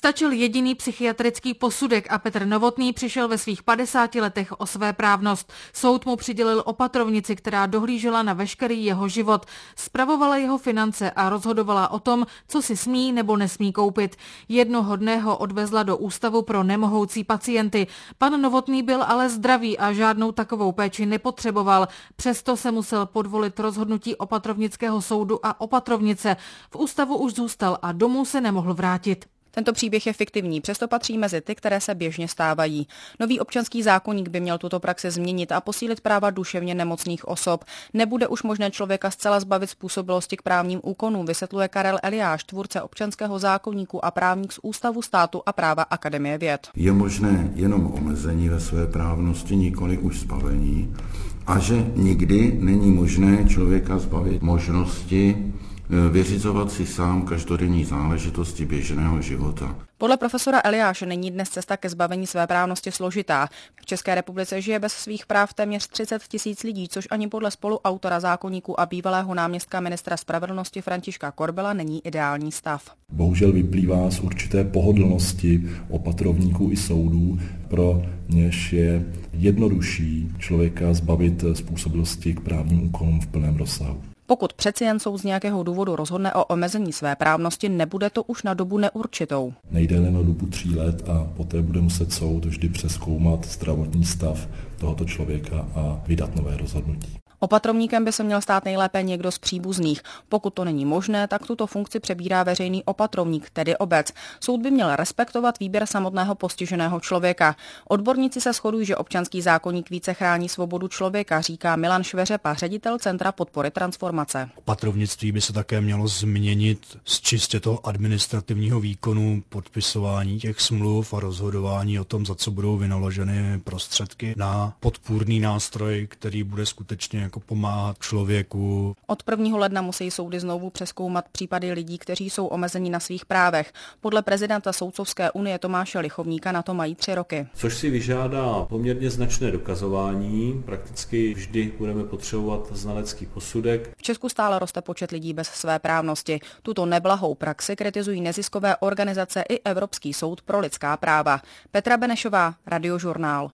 Stačil jediný psychiatrický posudek a Petr Novotný přišel ve svých 50 letech o svéprávnost. Soud mu přidělil opatrovnici, která dohlížela na veškerý jeho život, spravovala jeho finance a rozhodovala o tom, co si smí nebo nesmí koupit. Jednoho dne ho odvezla do ústavu pro nemohoucí pacienty. Pan Novotný byl ale zdravý a žádnou takovou péči nepotřeboval. Přesto se musel podvolit rozhodnutí opatrovnického soudu a opatrovnice. V ústavu už zůstal a domů se nemohl vrátit. Tento příběh je fiktivní, přesto patří mezi ty, které se běžně stávají. Nový občanský zákoník by měl tuto praxi změnit a posílit práva duševně nemocných osob. Nebude už možné člověka zcela zbavit způsobilosti k právním úkonům, vysvětluje Karel Eliáš, tvůrce občanského zákoníku a právník z Ústavu státu a práva Akademie věd. Je možné jenom omezení ve svéprávnosti, nikoli už zbavení, a že nikdy není možné člověka zbavit možnosti vyřizovat si sám každodenní záležitosti běžného života. Podle profesora Eliáše není dnes cesta ke zbavení svéprávnosti složitá. V České republice žije bez svých práv téměř 30 000 lidí, což ani podle spoluautora zákoníku a bývalého náměstka ministra spravedlnosti Františka Korbela není ideální stav. Bohužel vyplývá z určité pohodlnosti opatrovníků i soudů, pro něž je jednodušší člověka zbavit způsobilosti k právním úkonům v plném rozsahu. Pokud přeci jen soud z nějakého důvodu rozhodne o omezení svéprávnosti, nebude to už na dobu neurčitou. Nejde jen o dobu 3 let a poté bude muset soud vždy přezkoumat zdravotní stav tohoto člověka a vydat nové rozhodnutí. Opatrovníkem by se měl stát nejlépe někdo z příbuzných. Pokud to není možné, tak tuto funkci přebírá veřejný opatrovník, tedy obec. Soud by měl respektovat výběr samotného postiženého člověka. Odborníci se shodují, že občanský zákoník více chrání svobodu člověka, říká Milan Šveřepa, ředitel Centra podpory transformace. Opatrovnictví by se také mělo změnit z čistě toho administrativního výkonu, podpisování těch smluv a rozhodování o tom, za co budou vynaloženy prostředky, na podpůrný nástroj, který bude skutečně pomáhat člověku. Od 1. ledna musí soudy znovu přezkoumat případy lidí, kteří jsou omezeni na svých právech. Podle prezidenta Soudcovské unie Tomáše Lichovníka na to mají 3 roky. Což si vyžádá poměrně značné dokazování. Prakticky vždy budeme potřebovat znalecký posudek. V Česku stále roste počet lidí bez svéprávnosti. Tuto neblahou praxi kritizují neziskové organizace i Evropský soud pro lidská práva. Petra Benešová, Radiožurnál.